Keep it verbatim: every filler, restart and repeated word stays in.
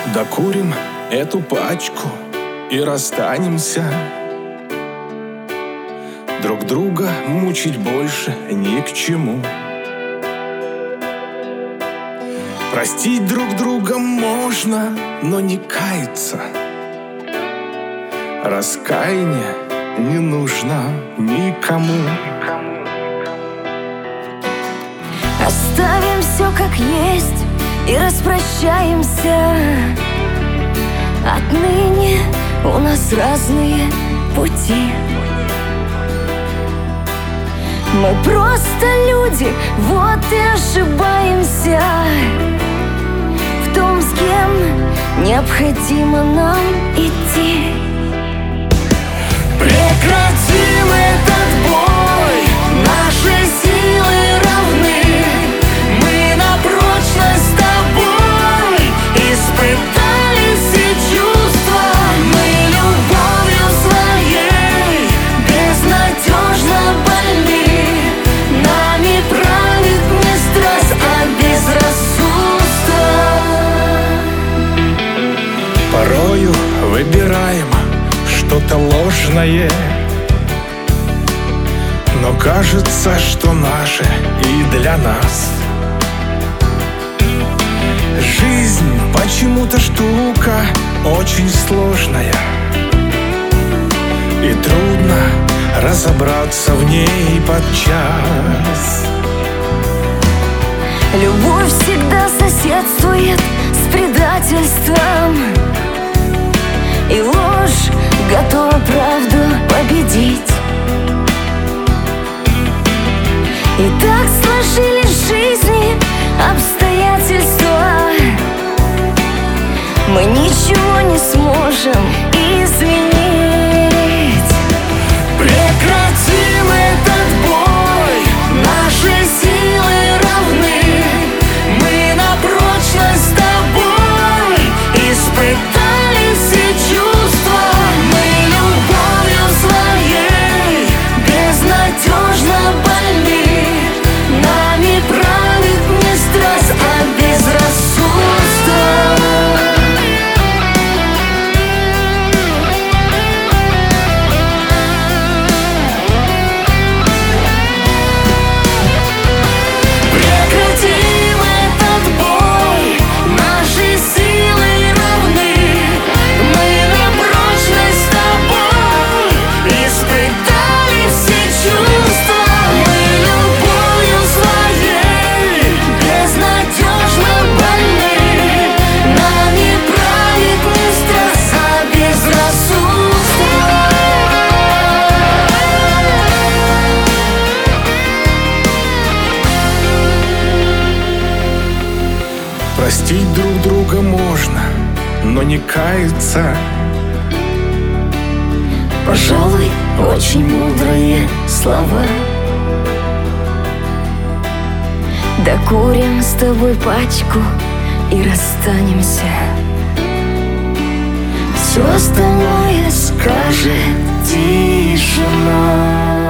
Докурим эту пачку и расстанемся. Друг друга мучить больше ни к чему. Простить друг друга можно, но не каяться. Раскаяние не нужно никому. Оставим все как есть и распрощаемся. Отныне у нас разные пути. Мы просто люди, вот и ошибаемся в том, с кем необходимо нам идти. Прекратим этот бой, наши силы равны. Мы на прочность с тобой испытали все чувства. Мы любовью своей безнадежно больны. Нами правит не страсть, а безрассудство. Порою выбираем что-то ложное, но кажется, что наше и для нас. Жизнь почему-то штука очень сложная, и трудно разобраться в ней подчас. Любовь всегда соседствует с предательством, и ложь готова правду победить. И так сложились в жизни обстоятельства, мы ничего не сможем изменить. Прекратим этот бой, наши силы равны. Мы на прочность с тобой испытали все чувства. Мы любовью своей безнадежно больны. Нами правит не страсть, а безрассудство. Простить друг друга можно, но не каяться. Пожалуй, очень мудрые слова. Докурим с тобой пачку и расстанемся. Все остальное скажет тишина.